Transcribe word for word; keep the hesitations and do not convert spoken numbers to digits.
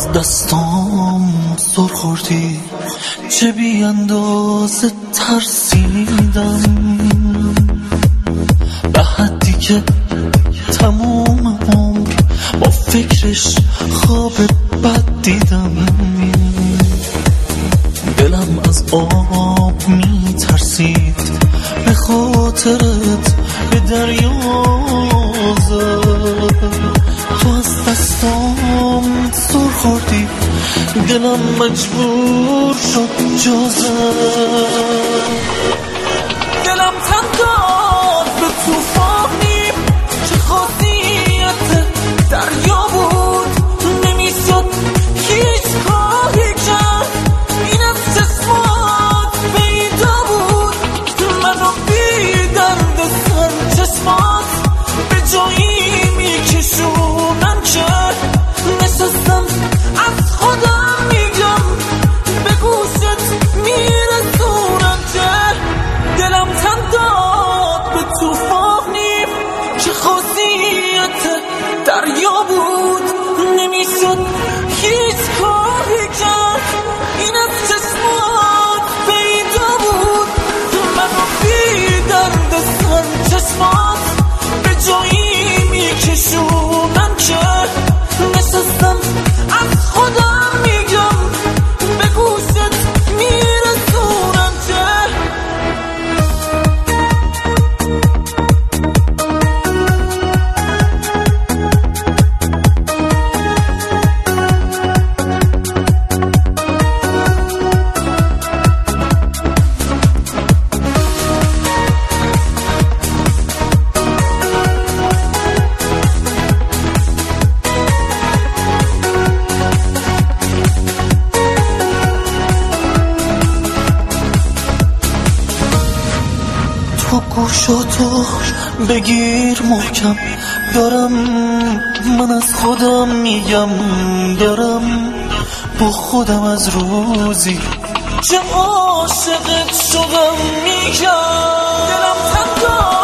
از دستام سر خوردی، چه بی اندازه ترسیدم، به حدی که تمام عمر با فکرش خواب بد دیدم. دلم از آب می ترسید، به خاطرت به دریا زد. تو از دستام سر خوردی، دلم مجبور شد جا زد. دلم تن داد به توفانی که خاصیت دریا بود، نمیشد هیچ کاری کرد، این از چشمات پیدا بود. منو بی درد سر چشمات به جایی میکشونن که نشستم از خودم میگم، به گوشت میرسونم که دلم تن داد به توفانی که خاصیت دریا بود، نمیشد هیچ کاری کرد، این از چشمات پیدا بود. منو بی درد سر چشمات به جایی میکشونن که نشستم از خودم میگم، به گوشت میرسونم که تو گوشاتو بگیر محکم، دارم من از خودم میگم، دارم با خودم از روزی که عاشقت شدم میگم. دلم تن داد